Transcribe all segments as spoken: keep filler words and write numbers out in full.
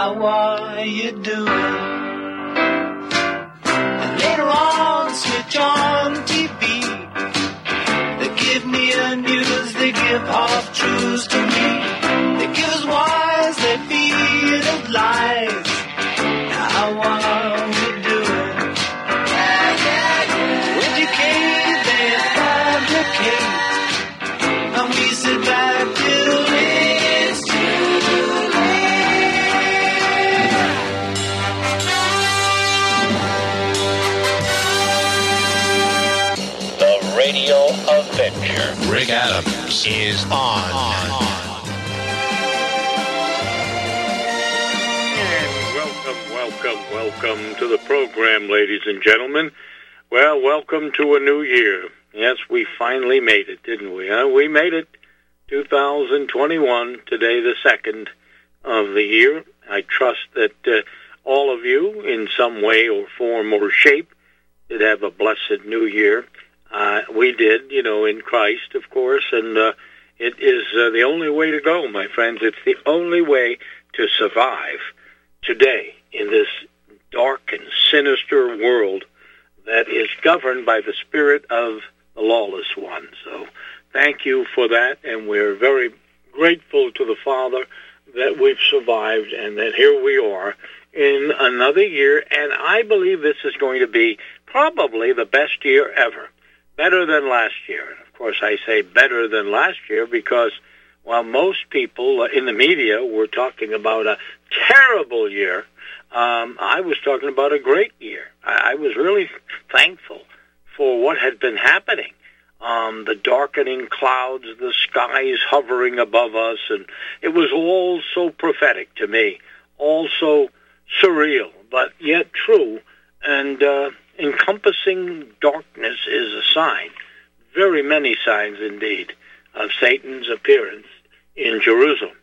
How are you doing? And later on, switch on T V. They give me a news, they give half truths to me. They give us wise, they feed us lies. How are we doing? Yeah, yeah, yeah. Educate, they fabricate, and we sit back till it's too late. The Radio Avenger. Rick Adams is on. on. Welcome, welcome to the program, ladies and gentlemen. Well, welcome to a new year. Yes, we finally made it, didn't we? Huh? We made it. two thousand twenty-one, today the second of the year. I trust that uh, all of you, in some way or form or shape, did have a blessed new year. Uh, we did, you know, in Christ, of course, and uh, it is uh, the only way to go, my friends. It's the only way to survive today in this dark and sinister world that is governed by the spirit of the lawless one. So thank you for that, and we're very grateful to the Father that we've survived and that here we are in another year, and I believe this is going to be probably the best year ever, better than last year. And of course, I say better than last year because while most people in the media were talking about a terrible year, Um, I was talking about a great year. I, I was really thankful for what had been happening. Um, the darkening clouds, the skies hovering above us, and it was all so prophetic to me, all so surreal, but yet true, and uh, encompassing darkness is a sign, very many signs indeed, of Satan's appearance in Jerusalem.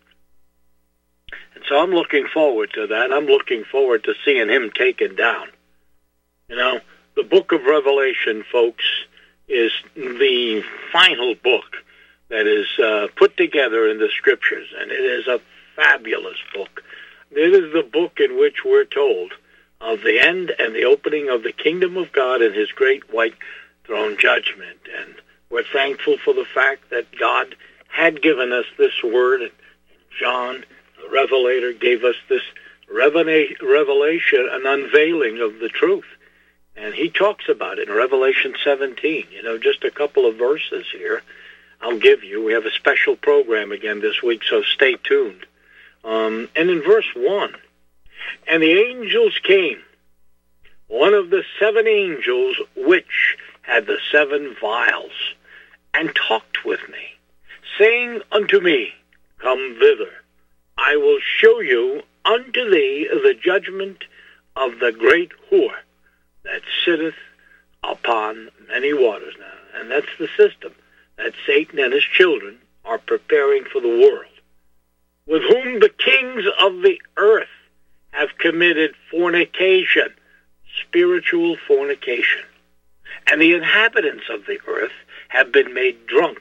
So I'm looking forward to that. I'm looking forward to seeing him taken down. You know, the book of Revelation, folks, is the final book that is uh, put together in the Scriptures, and it is a fabulous book. It is the book in which we're told of the end and the opening of the kingdom of God and his great white throne judgment. And we're thankful for the fact that God had given us this word, and John, the Revelator, gave us this revelation, an unveiling of the truth. And he talks about it in Revelation seventeen. You know, just a couple of verses here I'll give you. We have a special program again this week, so stay tuned. Um, and in verse one, and the angels came, one of the seven angels which had the seven vials, and talked with me, saying unto me, Come thither. I will show you unto thee the judgment of the great whore that sitteth upon many waters now. And that's the system that Satan and his children are preparing for the world, with whom the kings of the earth have committed fornication, spiritual fornication. And the inhabitants of the earth have been made drunk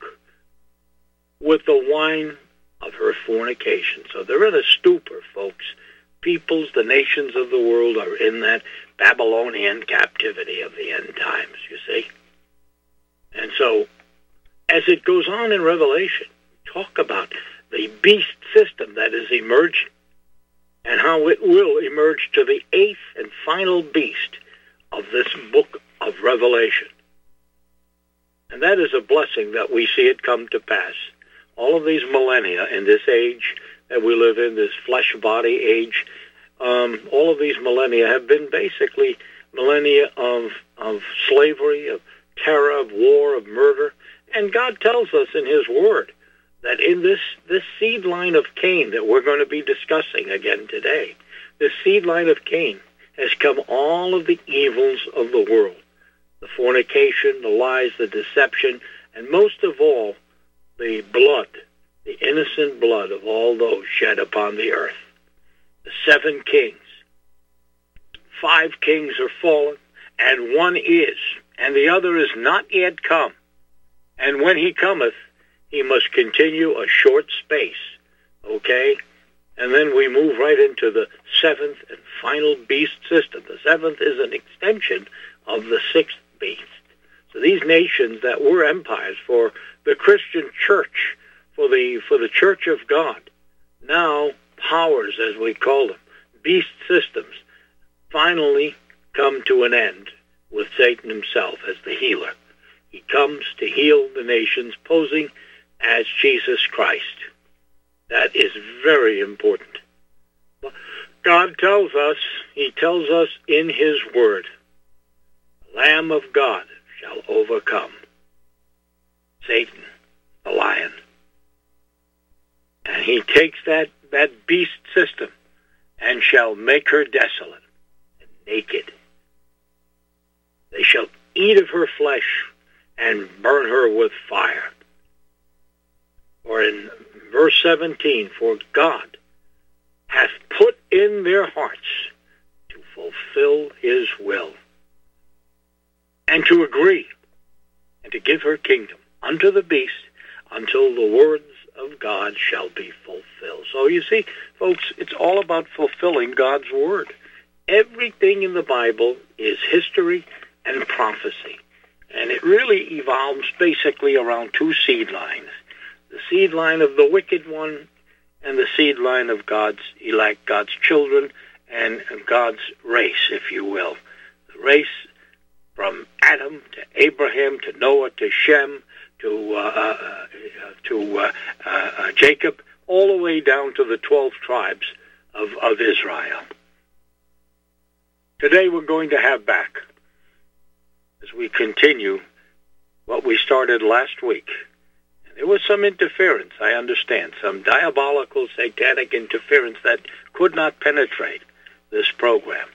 with the wine of her fornication. So they're in a stupor, folks. Peoples, the nations of the world are in that Babylonian captivity of the end times, you see. And so, as it goes on in Revelation, talk about the beast system that is emerging and how it will emerge to the eighth and final beast of this book of Revelation. And that is a blessing that we see it come to pass. All of these millennia in this age that we live in, this flesh body age, um, all of these millennia have been basically millennia of, of slavery, of terror, of war, of murder. And God tells us in his word that in this, this seed line of Cain that we're going to be discussing again today, this seed line of Cain has come all of the evils of the world, the fornication, the lies, the deception, and most of all, the blood, the innocent blood of all those shed upon the earth. The seven kings. Five kings are fallen, and one is, and the other is not yet come. And when he cometh, he must continue a short space, okay? And then we move right into the seventh and final beast system. The seventh is an extension of the sixth beast. So these nations that were empires for the Christian church, for the for the church of God, now powers, as we call them, beast systems, finally come to an end with Satan himself as the healer. He comes to heal the nations, posing as Jesus Christ. That is very important. God tells us, he tells us in his word, the Lamb of God shall overcome Satan, the lion. And he takes that, that beast system and shall make her desolate and naked. They shall eat of her flesh and burn her with fire. Or in verse seventeen, for God hath put in their hearts to fulfill his will, and to agree, and to give her kingdom unto the beast, until the words of God shall be fulfilled. So you see, folks, it's all about fulfilling God's word. Everything in the Bible is history and prophecy. And it really evolves basically around two seed lines. The seed line of the wicked one and the seed line of God's elect, God's children, and God's race, if you will. The race from Adam to Abraham to Noah to Shem to uh, uh, to uh, uh, Jacob, all the way down to the twelve tribes of, of Israel. Today we're going to have back, as we continue what we started last week. And there was some interference, I understand, some diabolical, satanic interference that could not penetrate this program,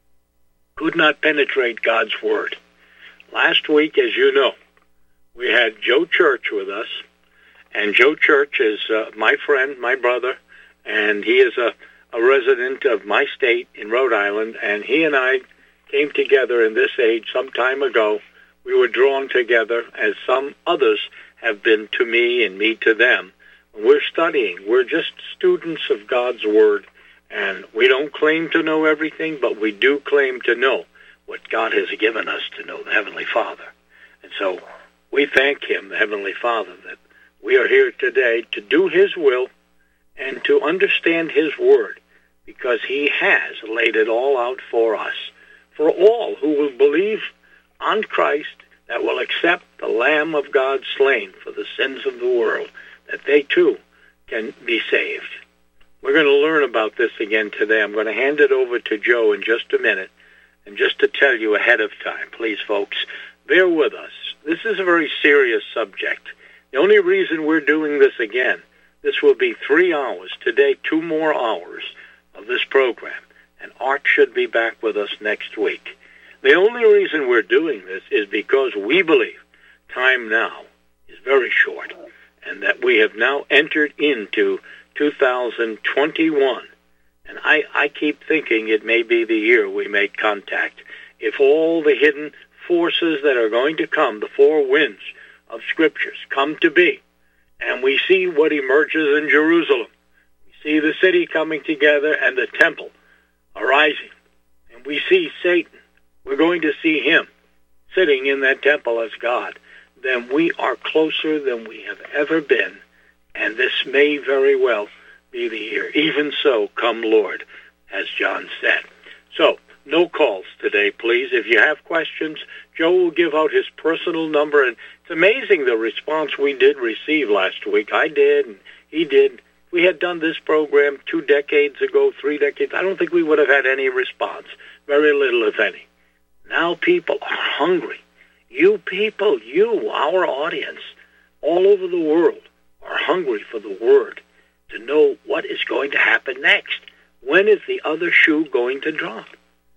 could not penetrate God's word. Last week, as you know, we had Joe Church with us, and Joe Church is uh, my friend, my brother, and he is a, a resident of my state in Rhode Island, and he and I came together in this age some time ago. We were drawn together, as some others have been to me and me to them. We're studying. We're just students of God's word, and we don't claim to know everything, but we do claim to know what God has given us to know, the Heavenly Father. And so we thank him, the Heavenly Father, that we are here today to do his will and to understand his word, because he has laid it all out for us, for all who will believe on Christ, that will accept the Lamb of God slain for the sins of the world, that they too can be saved. We're going to learn about this again today. I'm going to hand it over to Joe in just a minute. And just to tell you ahead of time, please, folks, bear with us. This is a very serious subject. The only reason we're doing this again, this will be three hours. Today, two more hours of this program. And Art should be back with us next week. The only reason we're doing this is because we believe time now is very short, and that we have now entered into two thousand twenty-one. And I, I keep thinking it may be the year we make contact. If all the hidden forces that are going to come, the four winds of Scriptures, come to be, and we see what emerges in Jerusalem, we see the city coming together and the temple arising, and we see Satan, we're going to see him sitting in that temple as God, then we are closer than we have ever been, and this may very well be the year. Even so, come Lord, as John said. So, no calls today, please. If you have questions, Joe will give out his personal number, and it's amazing the response we did receive last week. I did, and he did. We had done this program two decades ago, three decades. I don't think we would have had any response, very little, if any. Now people are hungry. You people, you, our audience, all over the world, are hungry for the word, to know what is going to happen next. When is the other shoe going to drop?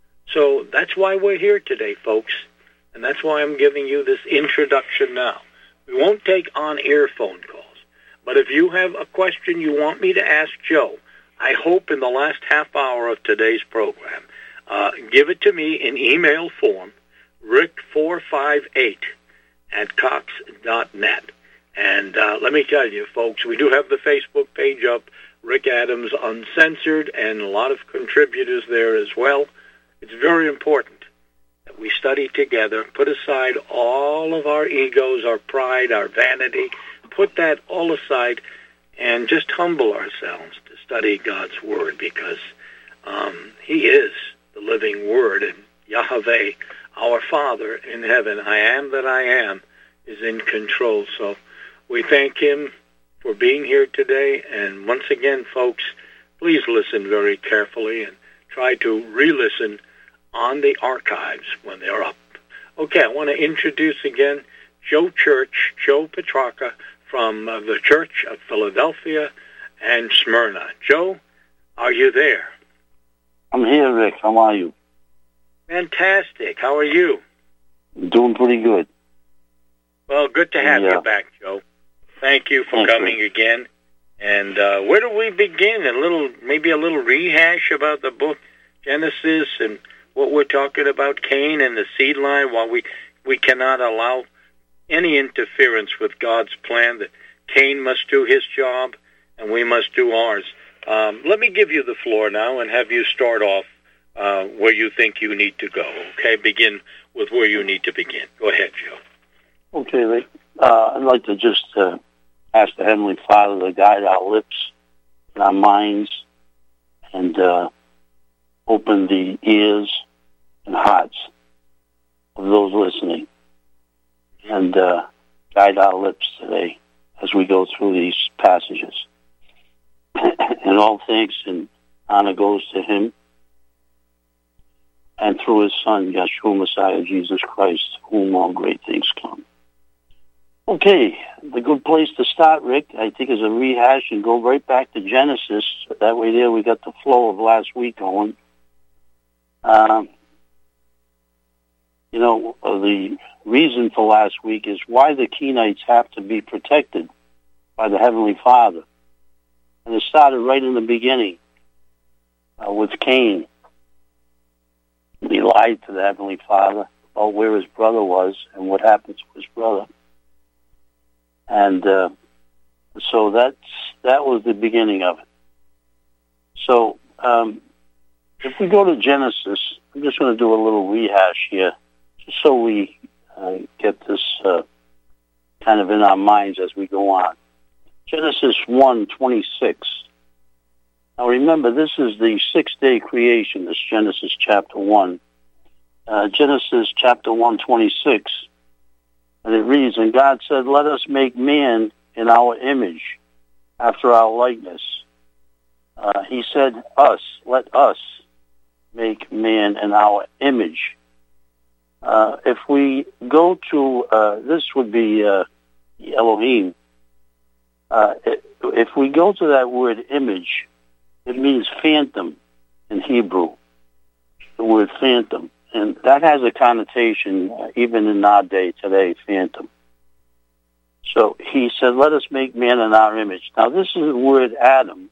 So that's why we're here today, folks, and that's why I'm giving you this introduction now. We won't take on-air phone calls, but if you have a question you want me to ask Joe, I hope in the last half hour of today's program, uh, give it to me in email form, rick four five eight at cox dot net. And uh, let me tell you, folks, we do have the Facebook page up. Rick Adams Uncensored, and a lot of contributors there as well. It's very important that we study together, put aside all of our egos, our pride, our vanity, put that all aside, and just humble ourselves to study God's Word, because um, He is the living Word, and Yahweh, our Father in heaven, I am that I am, is in control. So we thank Him for being here today, and once again, folks, please listen very carefully and try to re-listen on the archives when they're up. Okay, I want to introduce again Joe Church, Joe Petrarca, from uh, the Church of Philadelphia and Smyrna. Joe, are you there? I'm here, Rick. How are you? Fantastic. How are you? Doing pretty good. Well, good to have yeah. you back, Joe. Thank you for Thank coming you. again. And uh, where do we begin? A little, maybe a little rehash about the book Genesis and what we're talking about, Cain and the seed line, while we, we cannot allow any interference with God's plan, that Cain must do his job and we must do ours. Um, let me give you the floor now and have you start off uh, where you think you need to go. Okay, begin with where you need to begin. Go ahead, Joe. Okay, Rick. Uh, I'd like to just uh, ask the Heavenly Father to guide our lips and our minds and uh, open the ears and hearts of those listening, and uh, guide our lips today as we go through these passages. And all thanks and honor goes to Him, and through His Son, Yeshua Messiah, Jesus Christ, whom all great things come. Okay, the good place to start, Rick, I think, is a rehash and go right back to Genesis. That way there we got the flow of last week going. Um, you know, the reason for last week is why the Kenites have to be protected by the Heavenly Father. And it started right in the beginning uh, with Cain. He lied to the Heavenly Father about where his brother was and what happened to his brother. And uh, so that's, that was the beginning of it. So um, if we go to Genesis, I'm just going to do a little rehash here, just so we uh, get this uh, kind of in our minds as we go on. Genesis one twenty-six. Now remember, this is the six-day creation, this Genesis chapter one. Uh, Genesis chapter one twenty-six. And it reads, and God said, let us make man in our image, after our likeness. Uh, he said, us, let us make man in our image. Uh, if we go to, uh, this would be uh, Elohim. Uh, if we go to that word image, it means phantom in Hebrew, the word phantom. And that has a connotation, uh, even in our day today, phantom. So he said, let us make man in our image. Now, this is the word Adam,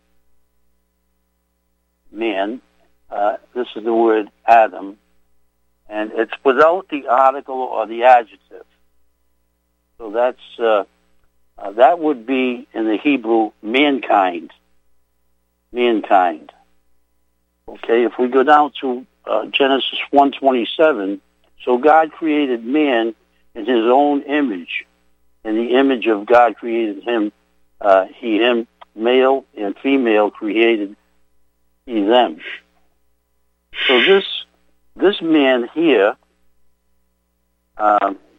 man. Uh, this is the word Adam. And it's without the article or the adjective. So that's uh, uh, that would be, in the Hebrew, mankind. Mankind. Okay, if we go down to uh, Genesis one twenty-seven, so God created man in his own image. In the image of God created him, uh, he, him, male and female created he, them. So this this man here um,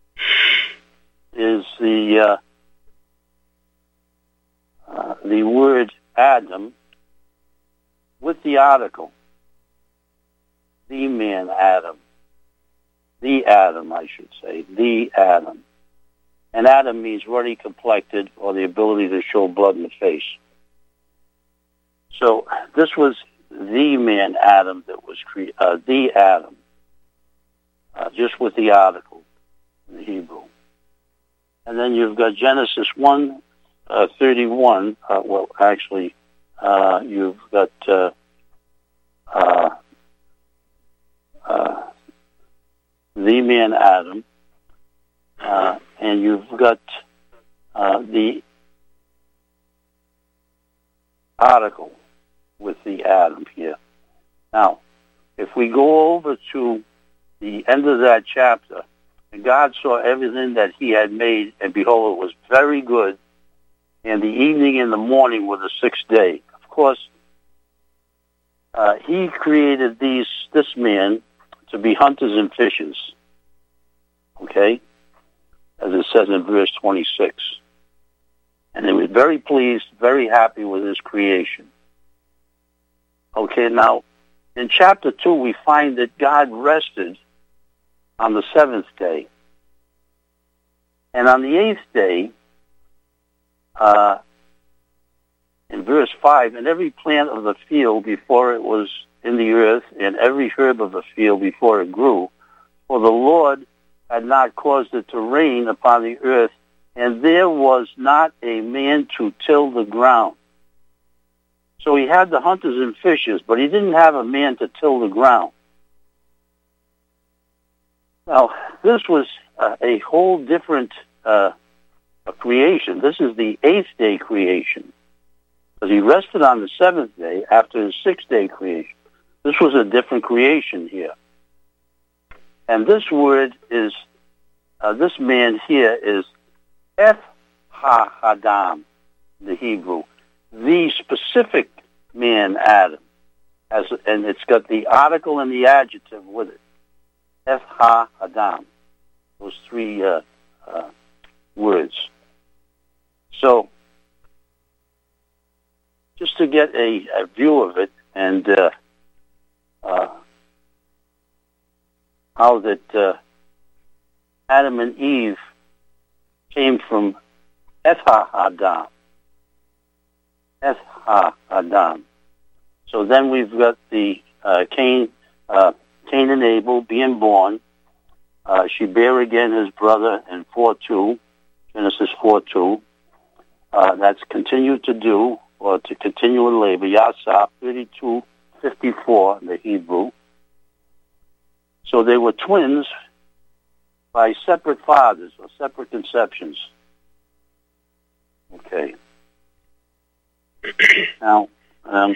is the uh, uh, the word Adam with the article, the man Adam, the Adam, I should say, the Adam. And Adam means ruddy complected, or the ability to show blood in the face. So this was the man Adam that was created, uh, the Adam, uh, just with the article in Hebrew. And then you've got Genesis one thirty-one. Uh, well, actually, uh, you've got uh, uh, uh, the man Adam, uh, and you've got uh, the article with the Adam here. Now, if we go over to the end of that chapter, and God saw everything that he had made, and behold, it was very good. And the evening and the morning were the sixth day. Of course, uh, he created these this man to be hunters and fishers. Okay? As it says in verse twenty-six. And he was very pleased, very happy with his creation. Okay, now, in chapter two, we find that God rested on the seventh day. And on the eighth day, uh, in verse five, and every plant of the field before it was in the earth, and every herb of the field before it grew, for the Lord had not caused it to rain upon the earth, and there was not a man to till the ground. So he had the hunters and fishers, but he didn't have a man to till the ground. Now, this was uh, a whole different uh, creation. This is the eighth day creation. Because he rested on the seventh day after his sixth day creation. This was a different creation here. And this word is, uh, this man here is Eth Ha-Adam, the Hebrew. The specific man, Adam. As, and it's got the article and the adjective with it. Eth Ha-Adam. Those three uh, uh, words. So, just to get a, a view of it, and uh, uh, how that uh, Adam and Eve came from Eth Ha-Adam. Eth Ha-Adam. So then we've got the uh, Cain, uh, Cain and Abel being born. Uh, she bare again his brother in four two, Genesis four two. Uh, that's continued to do, or to continue in labor, Yasap thirty-two fifty-four in the Hebrew. So they were twins by separate fathers or separate conceptions. Okay. Now, um,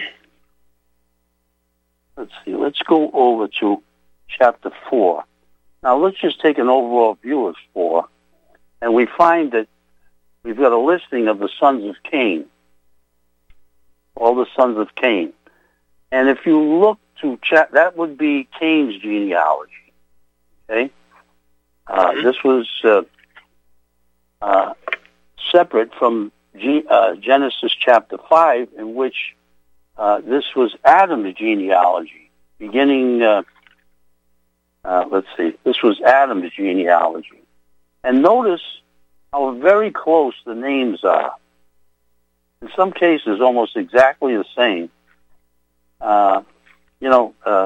let's see. Let's go over to chapter four. Now, let's just take an overall view of four, and we find that we've got a listing of the sons of Cain, all the sons of Cain. And if you look to chat, that would be Cain's genealogy. Okay? Uh, this was uh, uh, separate from G- uh, Genesis chapter five, in which uh, this was Adam's genealogy, beginning, uh, uh, let's see, this was Adam's genealogy. And notice how very close the names are. In some cases, almost exactly the same. Uh, you know, uh,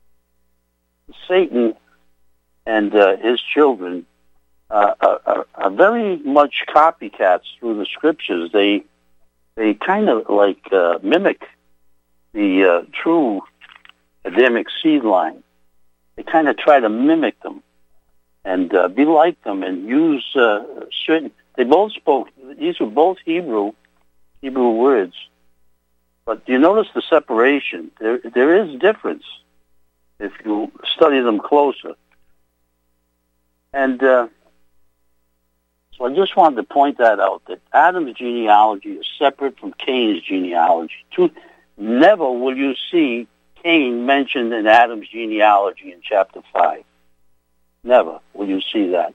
Satan and uh, his children uh, are, are very much copycats through the scriptures. They they kind of like uh, mimic the uh, true Adamic seed line. They kind of try to mimic them and uh, be like them and use uh, certain. They both spoke. These were both Hebrew Hebrew words. But you notice the separation. There, there is difference if you study them closer. And uh, so I just wanted to point that out, that Adam's genealogy is separate from Cain's genealogy. Two, never will you see Cain mentioned in Adam's genealogy in chapter five. Never will you see that.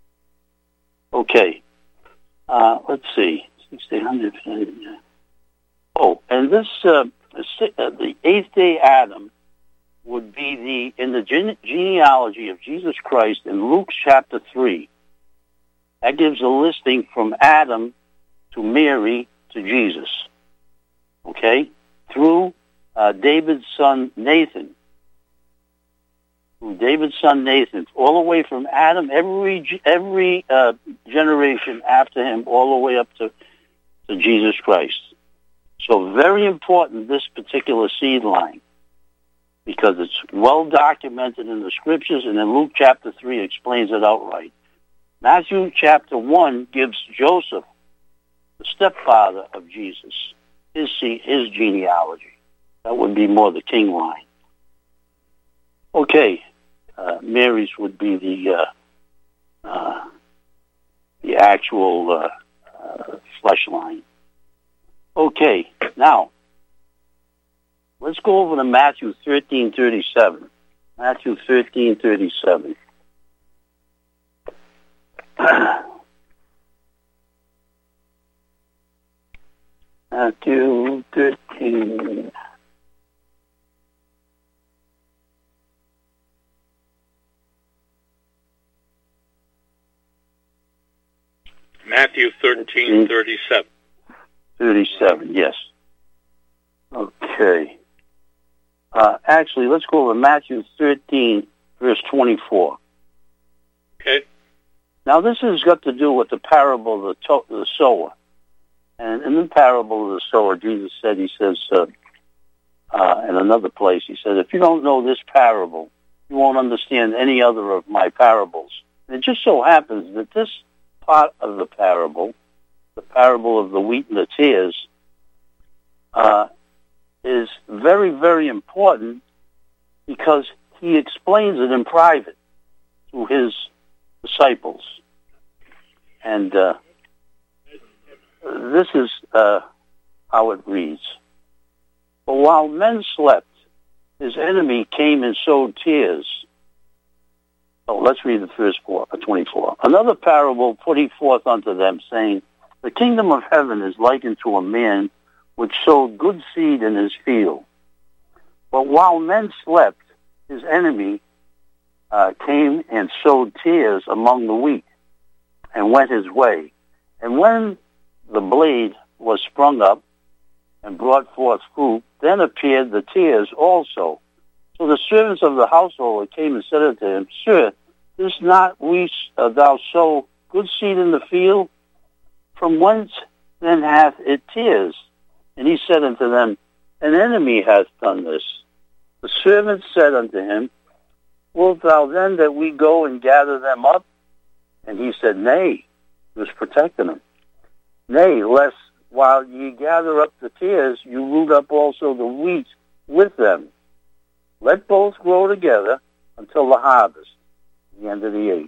Okay. Uh, let's see. sixteen hundred. Oh, and this, uh, the eighth day Adam would be the, in the gene- genealogy of Jesus Christ in Luke chapter three. That gives a listing from Adam to Mary to Jesus. Okay? Through uh, David's son Nathan. Through David's son Nathan. All the way from Adam, every every uh, generation after him, all the way up to, to Jesus Christ. So very important, this particular seed line, because it's well documented in the scriptures, and then Luke chapter three explains it outright. Matthew chapter one gives Joseph, the stepfather of Jesus, his his genealogy. That would be more the king line. Okay, uh, Mary's would be the uh, uh, the actual uh, uh, flesh line. Okay, now let's go over to Matthew thirteen thirty-seven. Matthew thirteen thirty-seven. Matthew thirteen. Matthew thirteen thirty-seven. thirty-seven, yes. Okay. Uh, actually, let's go over Matthew thirteen, verse twenty-four. Okay. Now, this has got to do with the parable of the, to- the sower. And in the parable of the sower, Jesus said, he says, uh, uh, in another place, he said, if you don't know this parable, you won't understand any other of my parables. And it just so happens that this part of the parable, the parable of the wheat and the tares, uh, is very, very important because he explains it in private to his disciples. And uh, this is uh, how it reads. But while men slept, his enemy came and sowed tares. Oh, let's read the first four, uh, twenty-four. Another parable put he forth unto them, saying, the kingdom of heaven is likened to a man which sowed good seed in his field. But while men slept, his enemy uh, came and sowed tares among the wheat, and went his way. And when the blade was sprung up and brought forth fruit, then appeared the tares also. So the servants of the household came and said unto him, Sir, does not we uh, thou sow good seed in the field? From whence then hath it tares? And he said unto them, an enemy hath done this. The servants said unto him, wilt thou then that we go and gather them up? And he said, nay. He was protecting them. Nay, lest while ye gather up the tares, you root up also the wheat with them. Let both grow together until the harvest, the end of the age.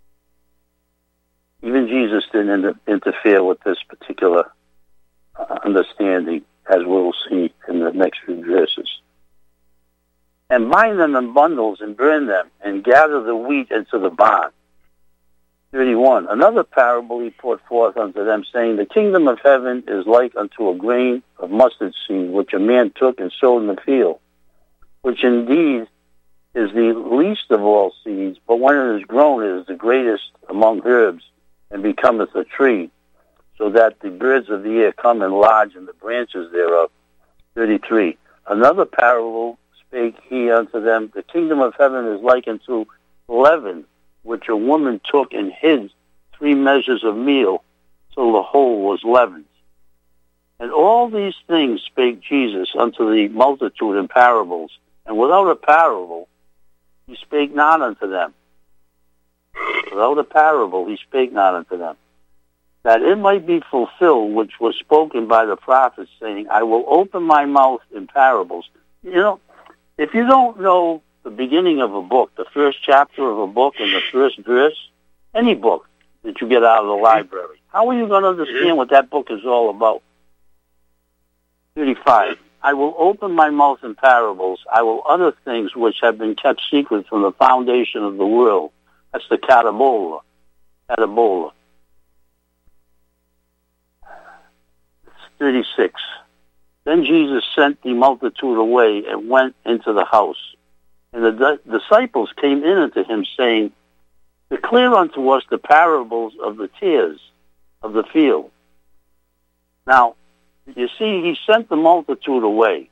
Even Jesus didn't inter- interfere with this particular uh, understanding, as we'll see in the next few verses. And bind them in bundles and burn them, and gather the wheat into the barn. thirty-one. Another parable he put forth unto them, saying, the kingdom of heaven is like unto a grain of mustard seed, which a man took and sowed in the field, which indeed is the least of all seeds, but when it is grown, it is the greatest among herbs, and becometh a tree, so that the birds of the air come and lodge in the branches thereof. thirty-three. Another parable spake he unto them, the kingdom of heaven is like unto leaven, which a woman took and hid three measures of meal, till the whole was leavened. And all these things spake Jesus unto the multitude in parables, and without a parable he spake not unto them. Without a parable he spake not unto them, that it might be fulfilled which was spoken by the prophets, saying, I will open my mouth in parables. You know, if you don't know the beginning of a book, the first chapter of a book and the first verse, any book that you get out of the library, how are you going to understand what that book is all about? thirty-five. I will open my mouth in parables. I will utter things which have been kept secret from the foundation of the world. That's the catabola. Catabola. thirty-six. Then Jesus sent the multitude away and went into the house. And the di- disciples came in unto him, saying, declare unto us the parables of the tares of the field. Now, you see, he sent the multitude away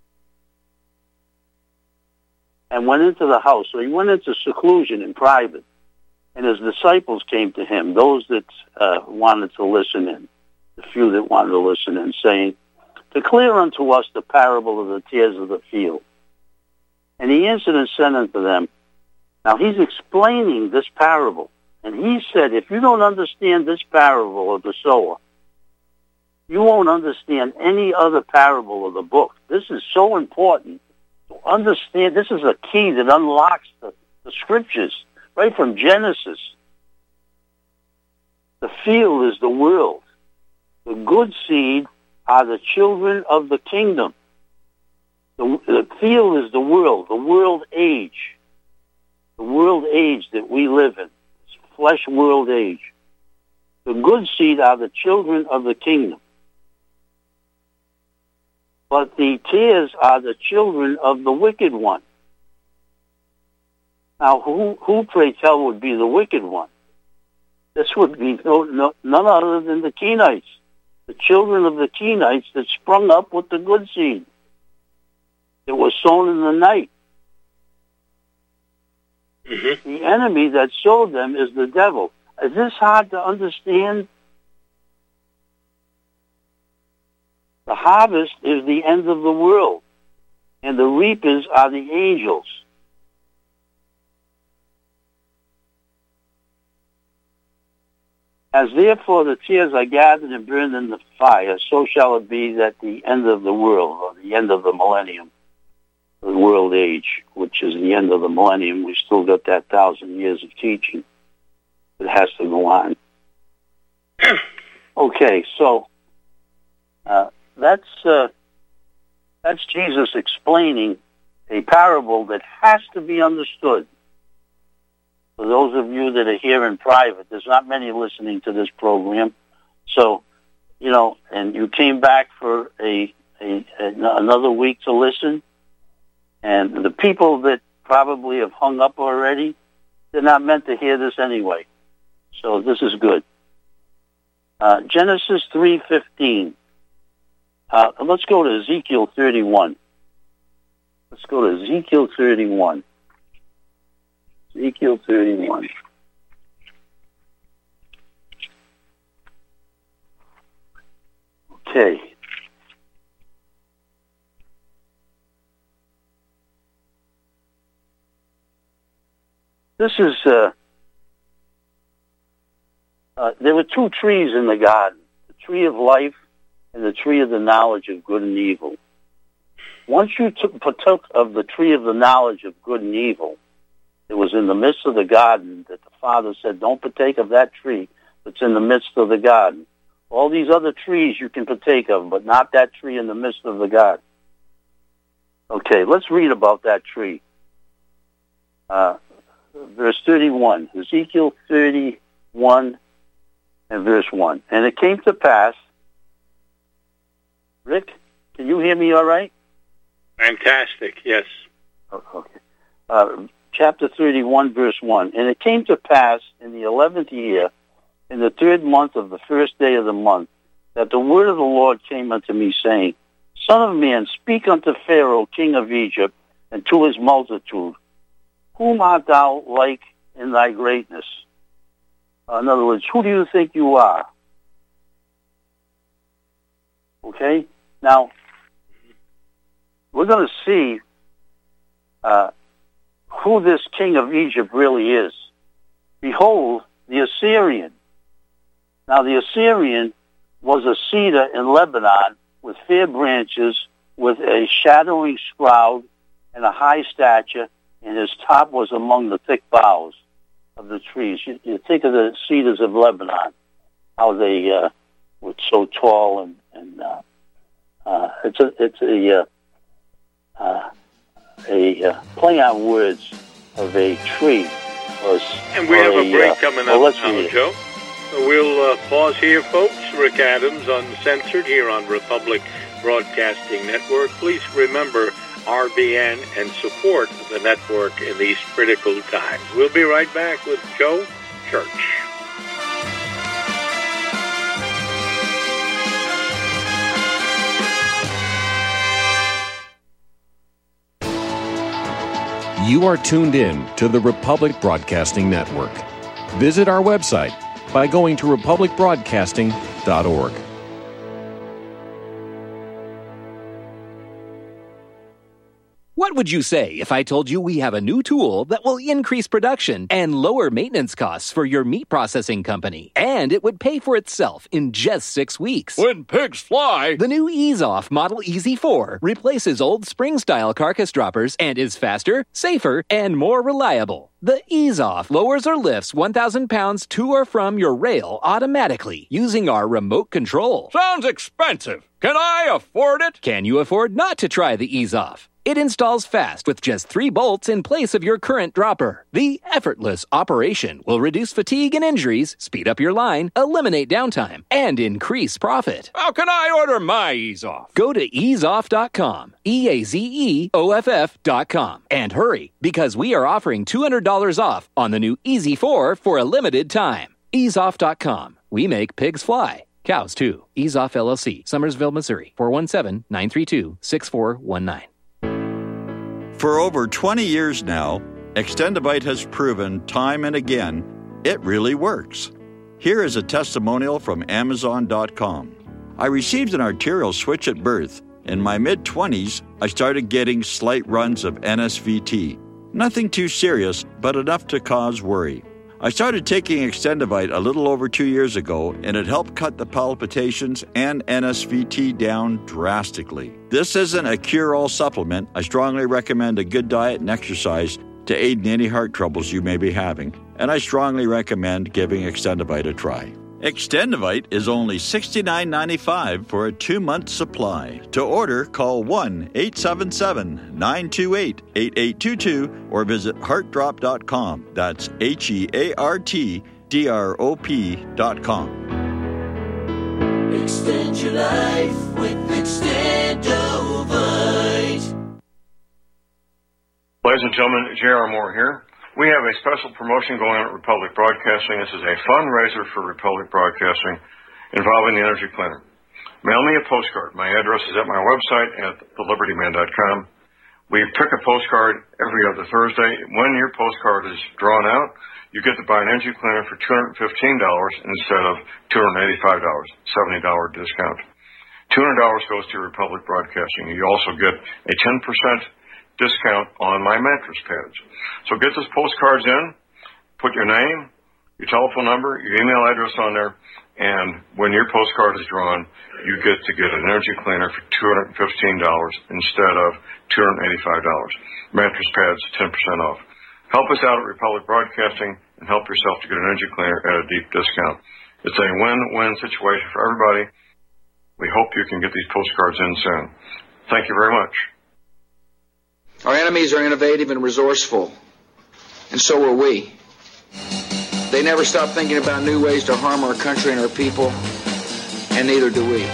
and went into the house. So he went into seclusion in private. And his disciples came to him, those that uh, wanted to listen in, the few that wanted to listen in, saying, declare unto us the parable of the tares of the field. And he answered and said unto them, now he's explaining this parable. And he said, if you don't understand this parable of the sower, you won't understand any other parable of the book. This is so important to understand. This is a key that unlocks the, the scriptures right from Genesis. The field is the world. The good seed are the children of the kingdom. The, the field is the world, the world age. The world age that we live in. It's flesh world age. The good seed are the children of the kingdom. But the tares are the children of the wicked one. Now, who, who pray tell, would be the wicked one? This would be no, no, none other than the Kenites, the children of the Kenites that sprung up with the good seed. It was sown in the night. Mm-hmm. The enemy that sowed them is the devil. Is this hard to understand? The harvest is the end of the world, and the reapers are the angels. As therefore the tares are gathered and burned in the fire, so shall it be at the end of the world, or the end of the millennium, the world age, which is the end of the millennium. We've still got that thousand years of teaching. It has to go on. Okay, so uh, that's uh, that's Jesus explaining a parable that has to be understood. For those of you that are here in private, there's not many listening to this program. So, you know, and you came back for a, a, a another week to listen. And the people that probably have hung up already, they're not meant to hear this anyway. So this is good. Uh, Genesis three fifteen. Uh, let's go to Ezekiel thirty-one. Let's go to Ezekiel thirty-one. Ezekiel thirty-one. Okay. This is, uh, uh, there were two trees in the garden, the tree of life and the tree of the knowledge of good and evil. Once you took, partook of the tree of the knowledge of good and evil, it was in the midst of the garden that the Father said, don't partake of that tree that's in the midst of the garden. All these other trees you can partake of, but not that tree in the midst of the garden. Okay, let's read about that tree. Uh, verse thirty-one, Ezekiel thirty-one and verse one. And it came to pass, Rick, can you hear me all right? Fantastic, yes. Oh, okay. Uh, chapter thirty-one, verse one. And it came to pass in the eleventh year, in the third month of the first day of the month, that the word of the Lord came unto me, saying, Son of man, speak unto Pharaoh, king of Egypt, and to his multitude, whom art thou like in thy greatness? Uh, in other words, who do you think you are? Okay? Now, we're going to see uh, who this king of Egypt really is. Behold, the Assyrian. Now, the Assyrian was a cedar in Lebanon with fair branches, with a shadowing shroud and a high stature, and his top was among the thick boughs of the trees. You, you think of the cedars of Lebanon, how they uh, were so tall, and, and uh, uh, it's a it's a uh, uh, a uh, play on words of a tree. Or, and we have a, a break uh, coming up well, now, Joe. So we'll uh, pause here, folks. Rick Adams, Uncensored, here on Republic Broadcasting Network. Please remember R B N and support the network in these critical times. We'll be right back with Joe Church. You are tuned in to the Republic Broadcasting Network. Visit our website by going to republic broadcasting dot org. What would you say if I told you we have a new tool that will increase production and lower maintenance costs for your meat processing company? And it would pay for itself in just six weeks. When pigs fly! The new EaseOff Model E Z four replaces old spring-style carcass droppers and is faster, safer, and more reliable. The EaseOff lowers or lifts one thousand pounds to or from your rail automatically using our remote control. Sounds expensive. Can I afford it? Can you afford not to try the EaseOff? It installs fast with just three bolts in place of your current dropper. The effortless operation will reduce fatigue and injuries, speed up your line, eliminate downtime, and increase profit. How can I order my EaseOff? Go to ease off dot com, E A Z E O F F dot com, and hurry, because we are offering two hundred dollars off on the new E Z four for a limited time. ease off dot com. We make pigs fly. Cows, too. EaseOff L L C, Summersville, Missouri, four one seven, nine three two, six four one nine. For over twenty years now, Extendivite has proven time and again it really works. Here is a testimonial from Amazon dot com. I received an arterial switch at birth. In my mid-twenties, I started getting slight runs of N S V T. Nothing too serious, but enough to cause worry. I started taking Extendivite a little over two years ago, and it helped cut the palpitations and N S V T down drastically. This isn't a cure-all supplement. I strongly recommend a good diet and exercise to aid in any heart troubles you may be having, and I strongly recommend giving Extendivite a try. Extendivite is only sixty-nine ninety-five for a two-month supply. To order, call one eight seven seven, nine two eight, eight eight two two or visit heart drop dot com. That's H E A R T D R O P dot com. Extend your life with Extendovite. Ladies and gentlemen, J R. Moore here. We have a special promotion going on at Republic Broadcasting. This is a fundraiser for Republic Broadcasting involving the Energy Cleaner. Mail me a postcard. My address is at my website at the liberty man dot com. We pick a postcard every other Thursday. When your postcard is drawn out, you get to buy an Energy Cleaner for two hundred fifteen dollars instead of two hundred eighty-five dollars, seventy dollars discount. two hundred dollars goes to Republic Broadcasting. You also get a ten percent discount on my mattress pads. So get those postcards in, put your name, your telephone number, your email address on there, and when your postcard is drawn, you get to get an Energy Cleaner for two hundred fifteen dollars instead of two hundred eighty-five dollars. Mattress pads, ten percent off. Help us out at Republic Broadcasting and help yourself to get an Energy Cleaner at a deep discount. It's a win-win situation for everybody. We hope you can get these postcards in soon. Thank you very much. Our enemies are innovative and resourceful, and so are we. They never stop thinking about new ways to harm our country and our people, and neither do we.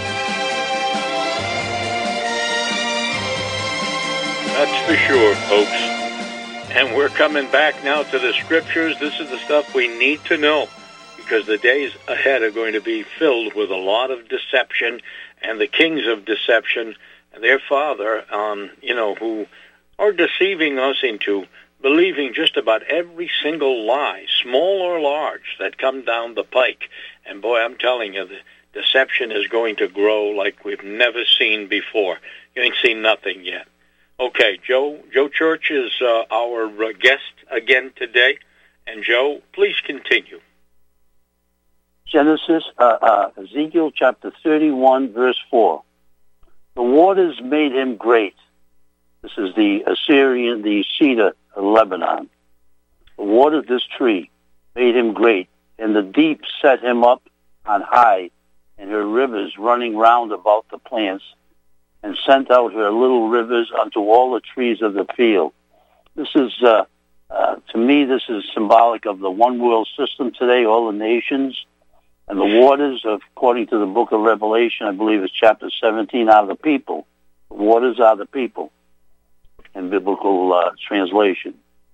That's for sure, folks. And we're coming back now to the scriptures. This is the stuff we need to know, because the days ahead are going to be filled with a lot of deception, and the kings of deception, and their father, um, you know, who are deceiving us into believing just about every single lie, small or large, that come down the pike. And boy, I'm telling you, the deception is going to grow like we've never seen before. You ain't seen nothing yet. Okay, Joe Joe Church is uh, our uh, guest again today. And Joe, please continue. Genesis, uh, uh, Ezekiel chapter thirty-one, verse four. The waters made him great. This is the Assyrian, the cedar of Lebanon. The water of this tree made him great, and the deep set him up on high, and her rivers running round about the plants, and sent out her little rivers unto all the trees of the field. This is, uh, uh, to me, this is symbolic of the one world system today, all the nations. And the waters, according to the book of Revelation, I believe it's chapter seventeen, are the people. The waters are the people in biblical uh, translation.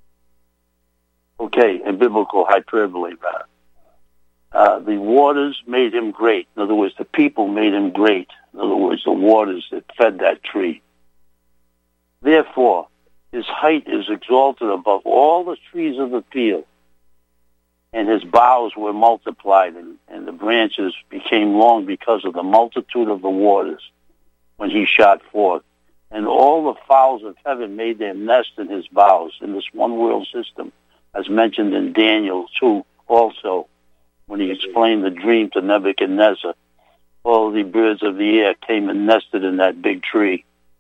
Okay, in biblical hyperbole, rather. Uh, the waters made him great. In other words, the people made him great. In other words, the waters that fed that tree. Therefore, his height is exalted above all the trees of the field, and his boughs were multiplied, and, and the branches became long because of the multitude of the waters when he shot forth. and all the fowls of heaven made their nest in his boughs, in this one world system, as mentioned in Daniel two also, when he explained the dream to Nebuchadnezzar. All the birds of the air came and nested in that big tree.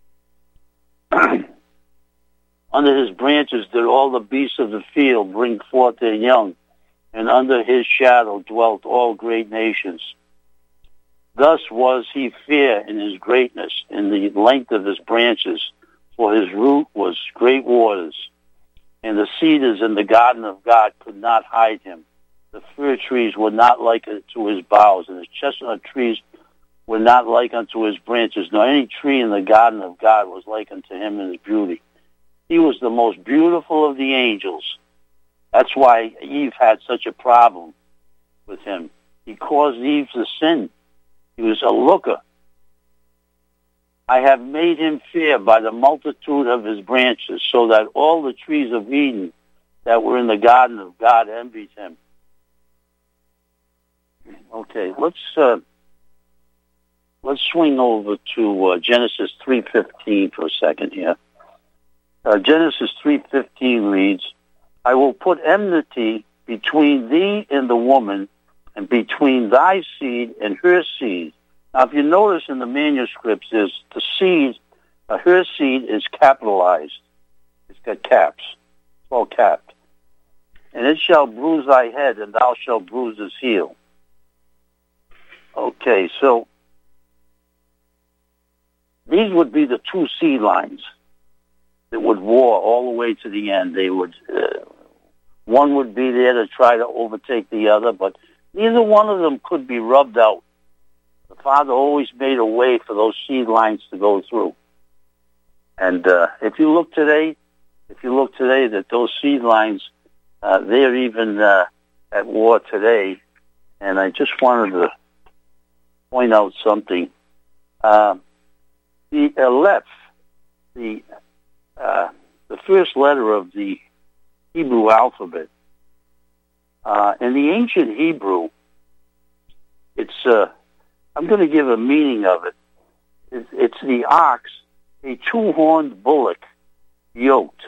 Under his branches did all the beasts of the field bring forth their young, and under his shadow dwelt all great nations. Thus was he fair in his greatness, in the length of his branches, for his root was great waters. And the cedars in the garden of God could not hide him. The fir trees were not like unto his boughs, and his chestnut trees were not like unto his branches, nor any tree in the garden of God was like unto him in his beauty. He was the most beautiful of the angels. That's why Eve had such a problem with him. He caused Eve to sin. He was a looker. I have made him fair by the multitude of his branches, so that all the trees of Eden that were in the garden of God envied him. Okay, let's uh, let's swing over to uh, Genesis three fifteen for a second here. Uh, Genesis three fifteen reads, I will put enmity between thee and the woman, and between thy seed and her seed. Now, if you notice in the manuscripts, is the seed, uh, her seed is capitalized. It's got caps. It's all capped. And it shall bruise thy head, and thou shalt bruise his heel. Okay, so these would be the two seed lines that would war all the way to the end. They would, uh, one would be there to try to overtake the other, but neither one of them could be rubbed out. The Father always made a way for those seed lines to go through. And uh, if you look today, if you look today, that those seed lines, uh, they're even uh, at war today. And I just wanted to point out something. Uh, the Aleph, the uh, the first letter of the Hebrew alphabet, uh, in the ancient Hebrew, it's uh, I'm going to give a meaning of it. It's, it's the ox, a two-horned bullock, yoked.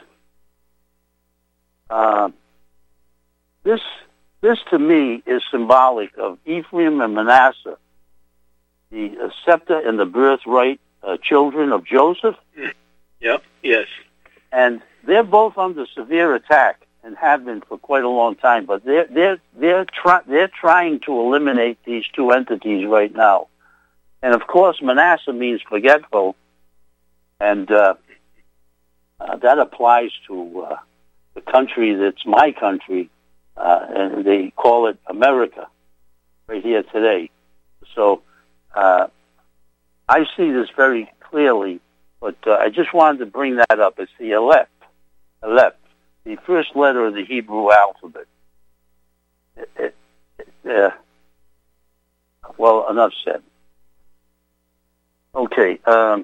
Uh, this, this to me is symbolic of Ephraim and Manasseh, the uh, scepter and the birthright uh, children of Joseph. Yep. Yes. And they're both under severe attack and have been for quite a long time. But they're they're they're try, they're trying to eliminate these two entities right now. And of course, Manasseh means forgetful, and uh, uh, that applies to uh, the country that's my country, uh, and they call it America, right here today. So uh, I see this very clearly, but uh, I just wanted to bring that up. It's the Aleph, Aleph, the first letter of the Hebrew alphabet. It, it, it, uh, well, enough said. Okay, um,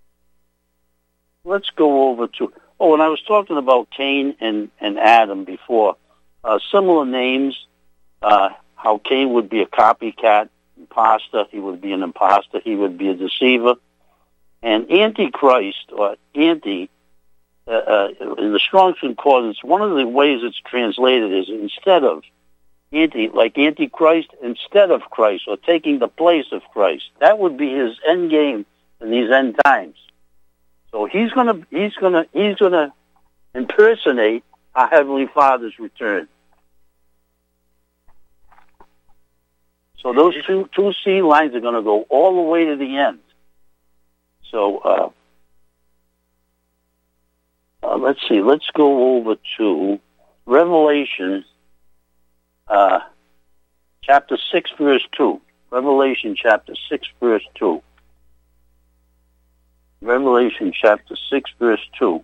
let's go over to... Oh, and I was talking about Cain and, and Adam before. Uh, similar names, uh, how Cain would be a copycat, imposter, he would be an imposter, he would be a deceiver. And Antichrist, or Anti, uh, uh, in the Strong's Concordance, one of the ways it's translated is instead of, anti, like Antichrist, instead of Christ, or taking the place of Christ. That would be his end game in these end times. So he's gonna, he's gonna, he's gonna impersonate our Heavenly Father's return. So those two two seed lines are gonna go all the way to the end. So uh, uh, let's see. Let's go over to Revelation. Uh, chapter six, verse two. Revelation chapter six, verse two. Revelation chapter six, verse two.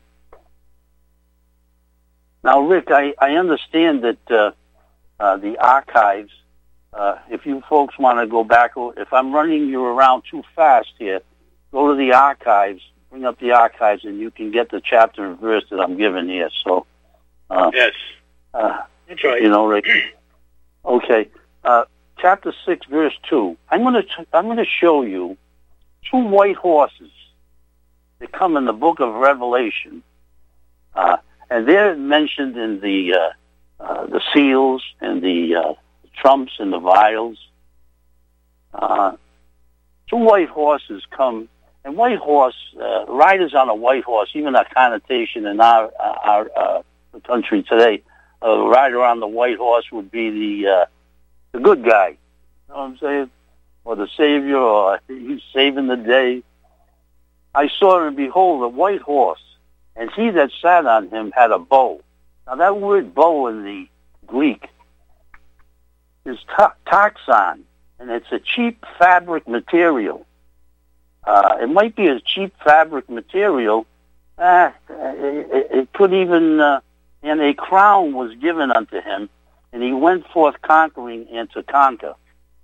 Now, Rick, I, I understand that uh, uh, the archives, uh, if you folks want to go back, if I'm running you around too fast here, go to the archives, bring up the archives, and you can get the chapter and verse that I'm giving here. So, uh, yes. Uh, That's right. You know, Rick. Okay, uh, chapter six, verse two. I'm going to I'm going to show you two white horses They come in the book of Revelation. Uh, and they're mentioned in the uh, uh, the seals and the uh, trumps and the vials. Uh, two white horses come, and white horse, uh, riders on a white horse, even a connotation in our, our uh, country today, a rider on the white horse would be the uh, the good guy. You know what I'm saying? Or the savior, or he's saving the day. I saw and behold a white horse, and he that sat on him had a bow. Now that word bow in the Greek is ta- taxon, and it's a cheap fabric material. Uh, it might be a cheap fabric material. Uh, it, it could even, uh, and a crown was given unto him, and he went forth conquering and to conquer.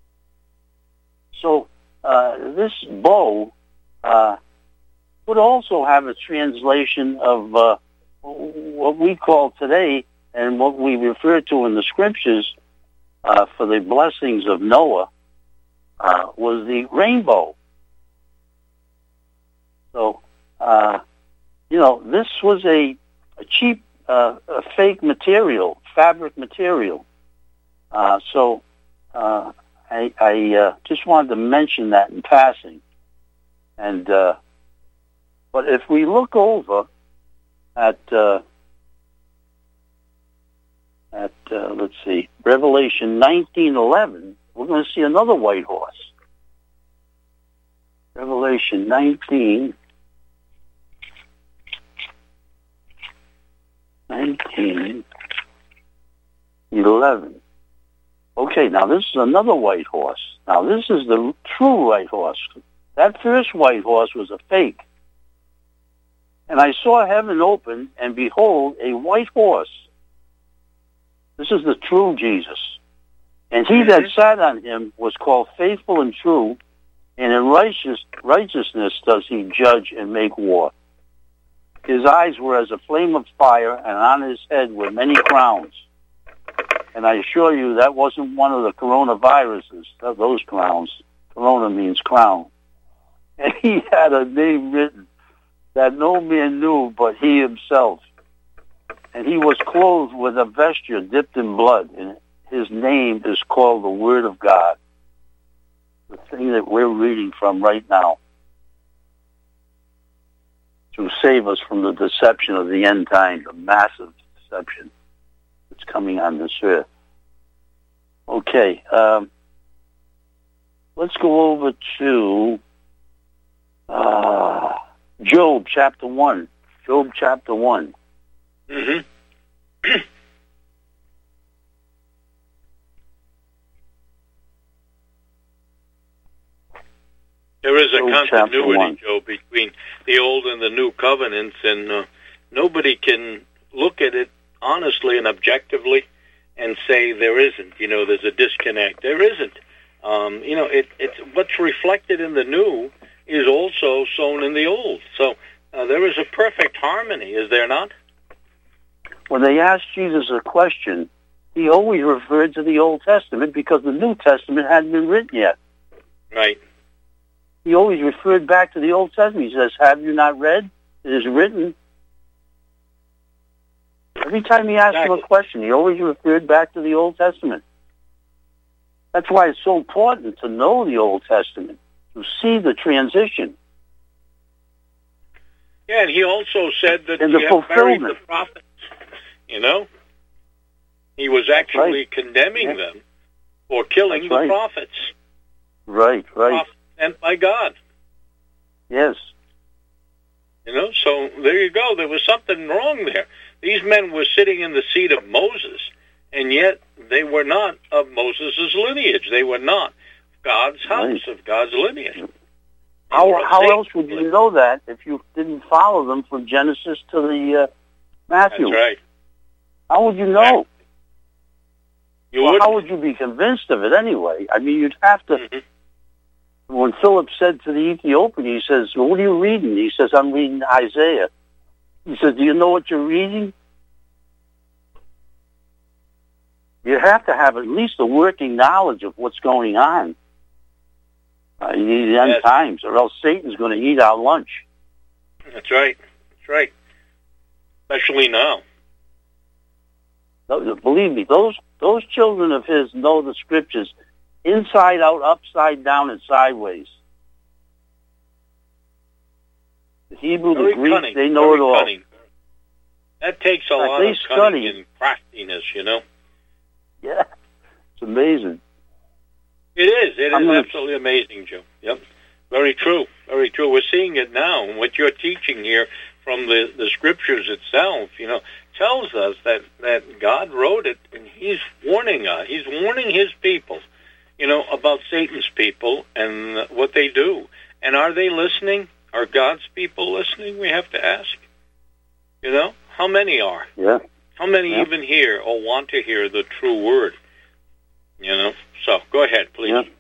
So uh, this bow uh, would also have a translation of uh, what we call today and what we refer to in the scriptures uh, for the blessings of Noah uh, was the rainbow. So, uh, you know, this was a, a cheap, uh, a fake material, fabric material. Uh, so uh, I, I uh, just wanted to mention that in passing. And uh, but if we look over at uh, at uh, let's see, Revelation nineteen eleven, we're going to see another white horse. Revelation nineteen. nineteen eleven. Okay, now this is another white horse. Now this is the true white horse. That first white horse was a fake. And I saw heaven open, and behold, a white horse. This is the true Jesus. And he that sat on him was called Faithful and True, and in righteous, righteousness does he judge and make war. His eyes were as a flame of fire, and on his head were many crowns. And I assure you that wasn't one of the coronaviruses, those crowns. Corona means crown. And he had a name written that no man knew but he himself. And he was clothed with a vesture dipped in blood, and his name is called the Word of God. The thing that we're reading from right now, to save us from the deception of the end times, a massive deception that's coming on this earth. Okay, um, let's go over to uh, Job chapter one. Job chapter one. Mm-hmm. There is a Job continuity, Joe, between the old and the new covenants, and uh, nobody can look at it honestly and objectively and say there isn't. You know, there's a disconnect. There isn't. Um, you know, it, it's what's reflected in the new is also sown in the old. So uh, there is a perfect harmony, is there not? When they asked Jesus a question, he always referred to the Old Testament because the New Testament hadn't been written yet. Right. He always referred back to the Old Testament. He says, have you not read? It is written. Every time he asked exactly. him a question, he always referred back to the Old Testament. That's why it's so important to know the Old Testament, to see the transition. Yeah, and he also said that and he the had buried the fulfillment. prophets. You know? He was actually right. condemning yeah. them for killing That's the right. prophets. Right, right. Prophets sent by God. Yes. You know, so there you go. There was something wrong there. These men were sitting in the seat of Moses, and yet they were not of Moses' lineage. They were not God's house, right. of God's lineage. How how else would you know that if you didn't follow them from Genesis to the uh, Matthew? That's right. How would you know? You well, wouldn't. how would you be convinced of it anyway? I mean, you'd have to... Mm-hmm. When Philip said to the Ethiopian, he says, well, what are you reading? He says, I'm reading Isaiah. He says, do you know what you're reading? You have to have at least a working knowledge of what's going on. Uh, you need the end yes. times, or else Satan's going to eat our lunch. That's right. That's right. Especially now. Believe me, those those children of his know the scriptures inside out, upside down, and sideways. The Hebrew, Very the Greek, cunning. they know Very it all. Cunning. That takes a Like, lot they of study. cunning and craftiness, you know. Yeah, it's amazing. It is. It I'm is gonna... absolutely amazing, Joe. Yep. Very true. Very true. We're seeing it now. And what you're teaching here from the, the scriptures itself, you know, tells us that, that God wrote it, and he's warning us. He's warning his people, you know, about Satan's people and what they do. And are they listening? Are God's people listening? We have to ask. You know, how many are? Yeah. How many Yeah. even hear or want to hear the true word? You know? So, go ahead, please. Yeah.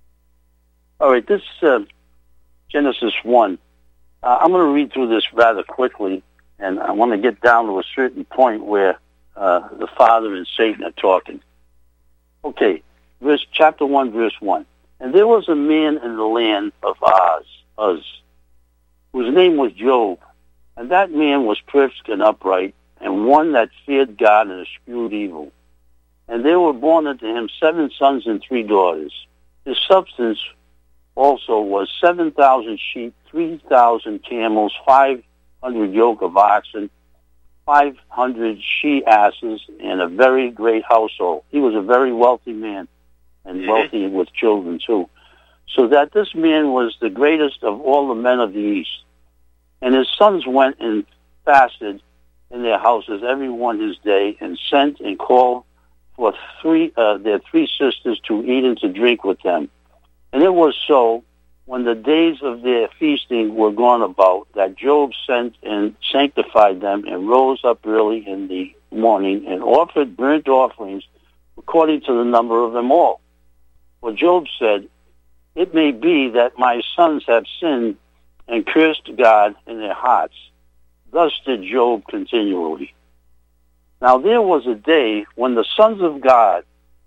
All right, this uh, Genesis one. Uh, I'm going to read through this rather quickly, and I want to get down to a certain point where uh, the Father and Satan are talking. Okay, verse chapter one, verse one. And there was a man in the land of Uz, Uz, whose name was Job, and that man was perfect and upright, and one that feared God and eschewed evil. And there were born unto him seven sons and three daughters. His substance also was seven thousand sheep, three thousand camels, five hundred yoke of oxen, five hundred she-asses, and a very great household. He was a very wealthy man, and mm-hmm. wealthy with children too. So that this man was the greatest of all the men of the East. And his sons went and fasted in their houses, every one his day, and sent and called for three uh, their three sisters to eat and to drink with them. And it was so, when the days of their feasting were gone about, that Job sent and sanctified them, and rose up early in the morning, and offered burnt offerings according to the number of them all. For Job said, it may be that my sons have sinned and cursed God in their hearts. Thus did Job continually. Now there was a day when the sons of God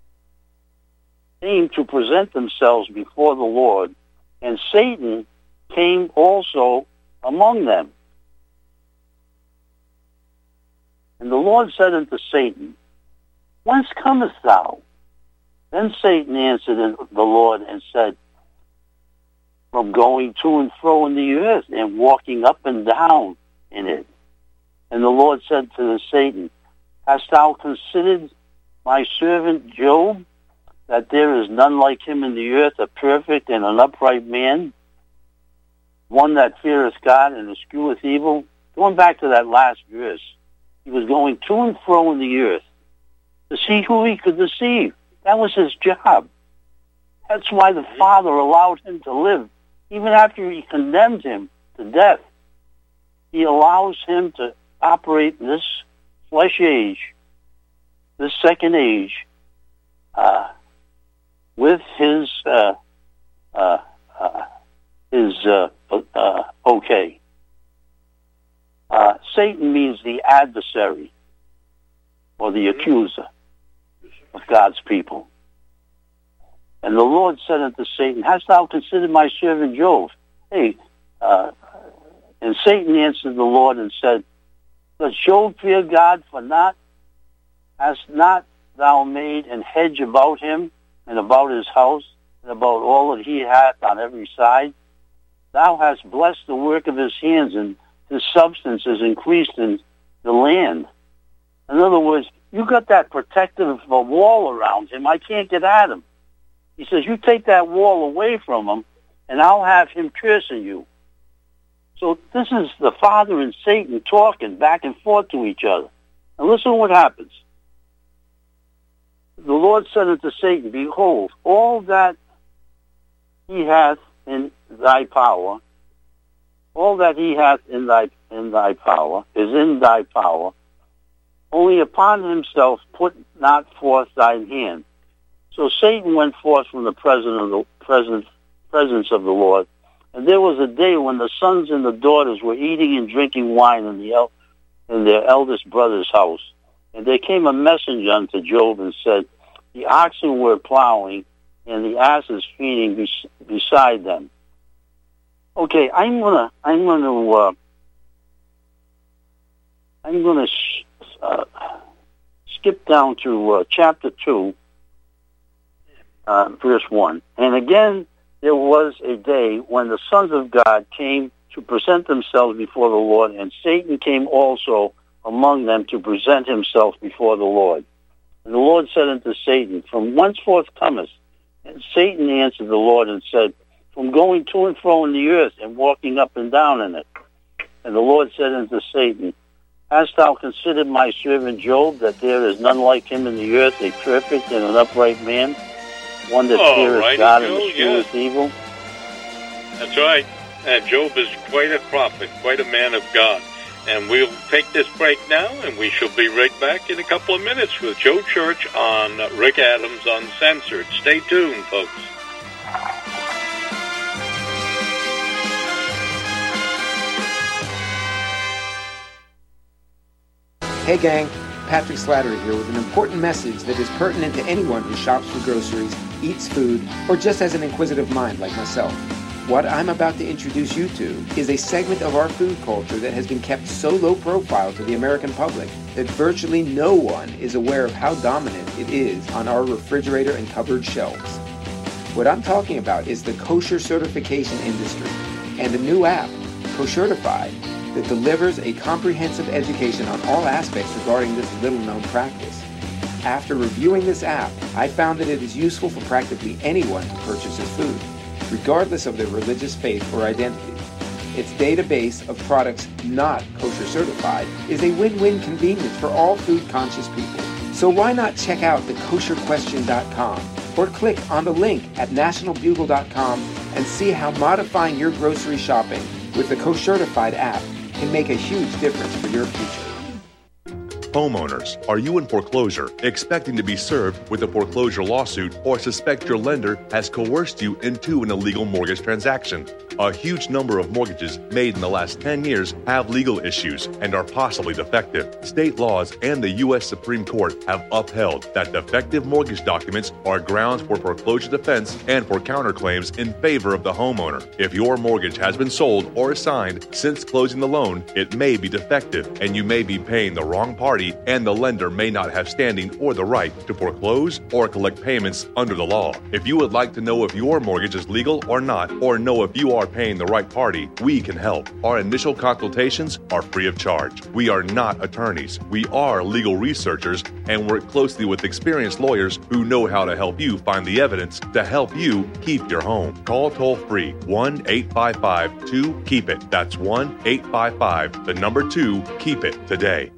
came to present themselves before the Lord, and Satan came also among them. And the Lord said unto Satan, whence comest thou? Then Satan answered the Lord and said, from going to and fro in the earth, and walking up and down in it. And the Lord said to the Satan, hast thou considered my servant Job, that there is none like him in the earth, a perfect and an upright man, one that feareth God and escheweth evil? Going back to that last verse, he was going to and fro in the earth to see who he could deceive. That was his job. That's why the Father allowed him to live. Even after he condemned him to death, he allows him to operate in this flesh age, this second age, uh, with his uh, uh, uh, his uh, uh, okay. Uh, Satan means the adversary or the accuser of God's people. And the Lord said unto Satan, hast thou considered my servant Job? Hey, uh, and Satan answered the Lord and said, does Job fear God for naught? Hast not thou made an hedge about him, and about his house, and about all that he hath on every side? Thou hast blessed the work of his hands, and his substance is increased in the land. In other words, you got that protective wall around him. I can't get at him. He says, you take that wall away from him, and I'll have him cursing you. So this is the Father and Satan talking back and forth to each other. And listen what happens. The Lord said unto Satan, behold, all that he hath in thy power, all that he hath in thy in thy power is in thy power, only upon himself put not forth thine hand. So Satan went forth from the presence of the presence, presence of the Lord, and there was a day when the sons and the daughters were eating and drinking wine in the el- in their eldest brother's house. And there came a messenger unto Job and said, the oxen were plowing, and the asses feeding bes- beside them. Okay, I'm gonna I'm gonna uh, I'm going to sh- uh, skip down to uh, chapter two, uh, verse one. And again, there was a day when the sons of God came to present themselves before the Lord, and Satan came also among them to present himself before the Lord. And the Lord said unto Satan, From whence forth comest? And Satan answered the Lord and said, From going to and fro in the earth, and walking up and down in it. And the Lord said unto Satan, Hast thou considered my servant Job, that there is none like him in the earth, a perfect and an upright man, one that Oh, feareth righty, God Joe, and escheweth evil? That's right. Uh, Job is quite a prophet, quite a man of God. And we'll take this break now, and we shall be right back in a couple of minutes with Joe Church on Rick Adams Uncensored. Stay tuned, folks. Hey gang, Patrick Slattery here with an important message that is pertinent to anyone who shops for groceries, eats food, or just has an inquisitive mind like myself. What I'm about to introduce you to is a segment of our food culture that has been kept so low profile to the American public that virtually no one is aware of how dominant it is on our refrigerator and cupboard shelves. What I'm talking about is the kosher certification industry and a new app, Koshertified, that delivers a comprehensive education on all aspects regarding this little-known practice. After reviewing this app, I found that it is useful for practically anyone who purchases food, regardless of their religious faith or identity. Its database of products not kosher certified is a win-win convenience for all food-conscious people. So why not check out the kosher question dot com or click on the link at national bugle dot com and see how modifying your grocery shopping with the Koshertified app can make a huge difference for your future. Homeowners, are you in foreclosure, expecting to be served with a foreclosure lawsuit, or suspect your lender has coerced you into an illegal mortgage transaction? A huge number of mortgages made in the last ten years have legal issues and are possibly defective. State laws and the U S Supreme Court have upheld that defective mortgage documents are grounds for foreclosure defense and for counterclaims in favor of the homeowner. If your mortgage has been sold or assigned since closing the loan, it may be defective and you may be paying the wrong party, and the lender may not have standing or the right to foreclose or collect payments under the law. If you would like to know if your mortgage is legal or not, or know if you are paying the right party, we can help. Our initial consultations are free of charge. We are not attorneys. We are legal researchers and work closely with experienced lawyers who know how to help you find the evidence to help you keep your home. Call toll-free one eight five five two keep it. That's one eight five five, the number two, keep it today.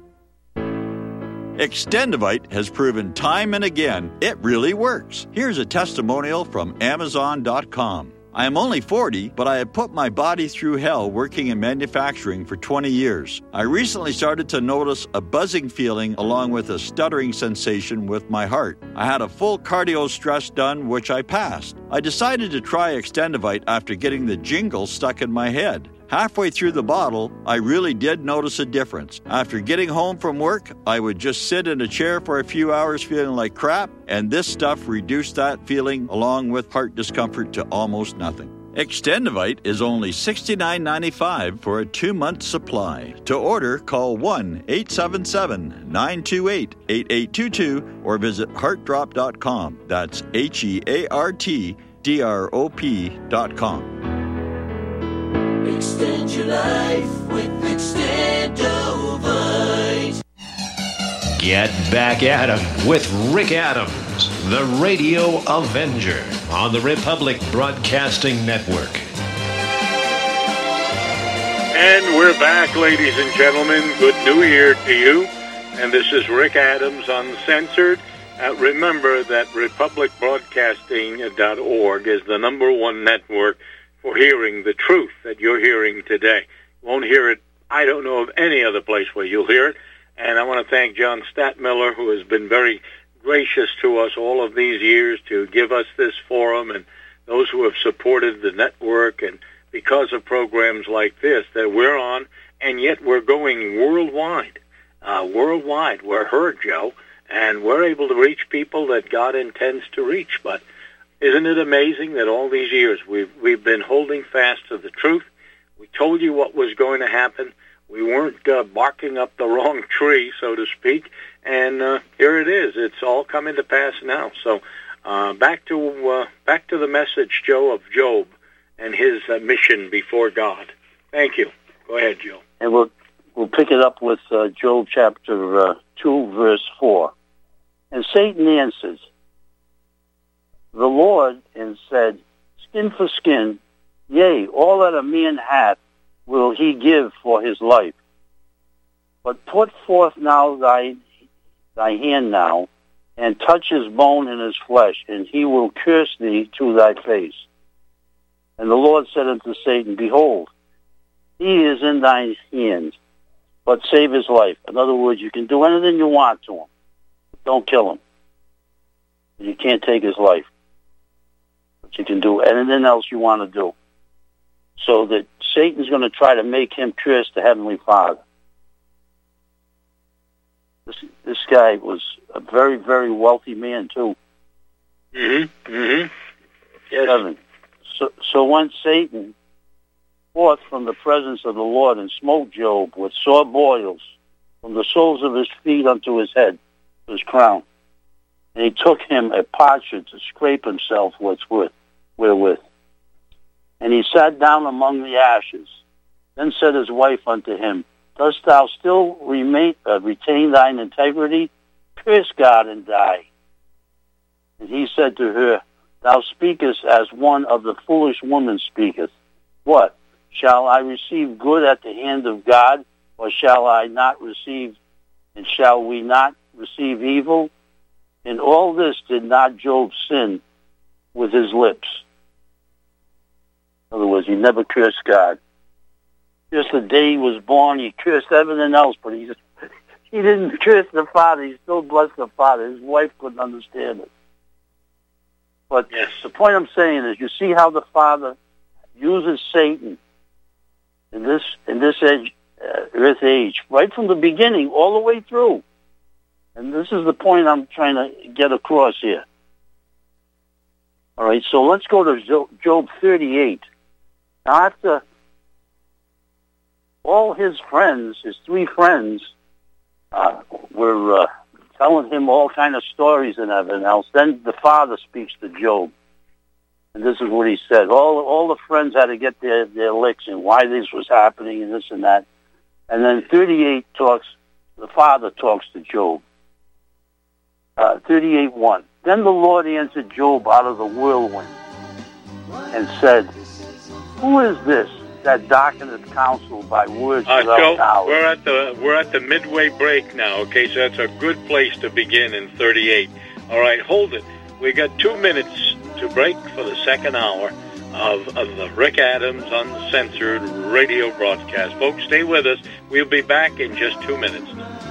Extendivite has proven time and again it really works. Here's a testimonial from Amazon dot com. I am only forty, but I have put my body through hell working in manufacturing for twenty years. I recently started to notice a buzzing feeling along with a stuttering sensation with my heart. I had a full cardio stress done, which I passed. I decided to try Extendivite after getting the jingle stuck in my head. Halfway through the bottle, I really did notice a difference. After getting home from work, I would just sit in a chair for a few hours feeling like crap, and this stuff reduced that feeling along with heart discomfort to almost nothing. Extendivite is only sixty-nine ninety-five for a two-month supply. To order, call one eight seven seven nine two eight eight eight two two or visit heart drop dot com. That's H E A R T D R O P dot com. Extend your life with Extendovite. Get back at him with Rick Adams, the Radio Avenger, on the Republic Broadcasting Network. And we're back, ladies and gentlemen. Good New Year to you. And this is Rick Adams Uncensored. Uh, remember that republic broadcasting dot org is the number one network for hearing the truth that you're hearing today. You won't hear it, I don't know of any other place where you'll hear it. And I want to thank John Statmiller, who has been very gracious to us all of these years to give us this forum, and those who have supported the network, and because of programs like this that we're on, and yet we're going worldwide. Uh, worldwide, we're heard, Joe, and we're able to reach people that God intends to reach. But isn't it amazing that all these years we've we've been holding fast to the truth? We told you what was going to happen. We weren't uh, barking up the wrong tree, so to speak. And uh, here it is. It's all coming to pass now. So uh, back to uh, back to the message, Joe, of Job and his uh, mission before God. Thank you. Go ahead, Joe. And we'll we'll pick it up with uh, Job chapter uh, two, verse four. And Satan answers the Lord and said, "Skin for skin, yea, all that a man hath will he give for his life. But put forth now thy thy hand now, and touch his bone and his flesh, and he will curse thee to thy face." And the Lord said unto Satan, "Behold, he is in thy hand, but save his life." In other words, you can do anything you want to him. Don't kill him. You can't take his life. But you can do anything else you want to do. So that Satan's going to try to make him curse the Heavenly Father. This this guy was a very, very wealthy man, too. Mm-hmm. Mm-hmm. Yes. Seven. So, so went Satan forth from the presence of the Lord and smote Job with sore boils from the soles of his feet unto his head, his crown. And he took him a potsherd to scrape himself with, with, wherewith. And he sat down among the ashes. Then said his wife unto him, "Dost thou still remain, uh, retain thine integrity? Curse God and die." And he said to her, "Thou speakest as one of the foolish women speaketh. What? Shall I receive good at the hand of God, or shall I not receive, and shall we not receive evil?" In all this did not Job sin with his lips. In other words, he never cursed God. Just the day he was born, he cursed everything else, but he just, he didn't curse the Father. He still blessed the Father. His wife couldn't understand it. But yes. The point I'm saying is, you see how the Father uses Satan in this in this age, uh, earth age, right from the beginning, all the way through. And this is the point I'm trying to get across here. All right, so let's go to Job thirty-eight. Now, after all his friends, his three friends, uh, were uh, telling him all kind of stories and everything else, then the Father speaks to Job. And this is what he said. All all the friends had to get their, their licks and why this was happening and this and that. And then thirty-eight talks, the Father talks to Job. Uh, thirty-eight one. Then the Lord answered Job out of the whirlwind and said, "Who is this that darkeneth counsel by words uh, without Joe, knowledge?" we're at the we're at the midway break now. Okay, so that's a good place to begin in thirty-eight. All right, hold it. We got two minutes to break for the second hour of, of the Rick Adams Uncensored radio broadcast. Folks, stay with us. We'll be back in just two minutes.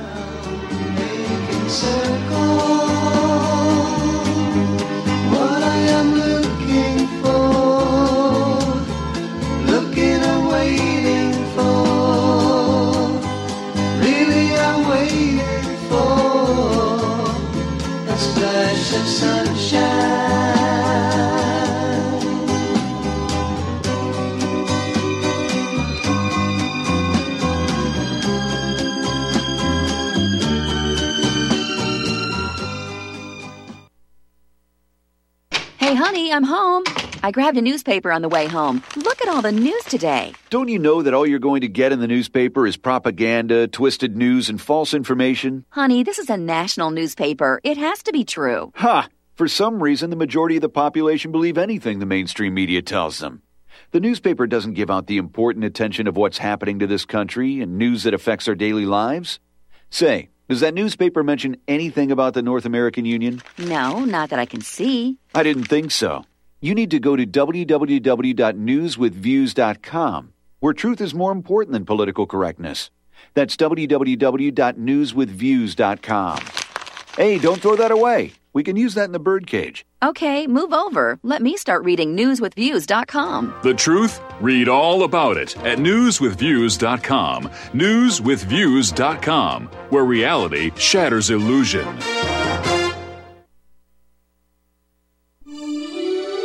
What I am looking for, looking and waiting for, really I'm waiting for a splash of sunshine. Hey, honey, I'm home. I grabbed a newspaper on the way home. Look at all the news today. Don't you know that all you're going to get in the newspaper is propaganda, twisted news, and false information? Honey, this is a national newspaper. It has to be true. Ha! For some reason, the majority of the population believe anything the mainstream media tells them. The newspaper doesn't give out the important attention of what's happening to this country and news that affects our daily lives. Say, does that newspaper mention anything about the North American Union? No, not that I can see. I didn't think so. You need to go to w w w dot news with views dot com, where truth is more important than political correctness. That's w w w dot news with views dot com. Hey, don't throw that away. We can use that in the birdcage. Okay, move over. Let me start reading news with views dot com. The truth? Read all about it at news with views dot com. news with views dot com, where reality shatters illusion.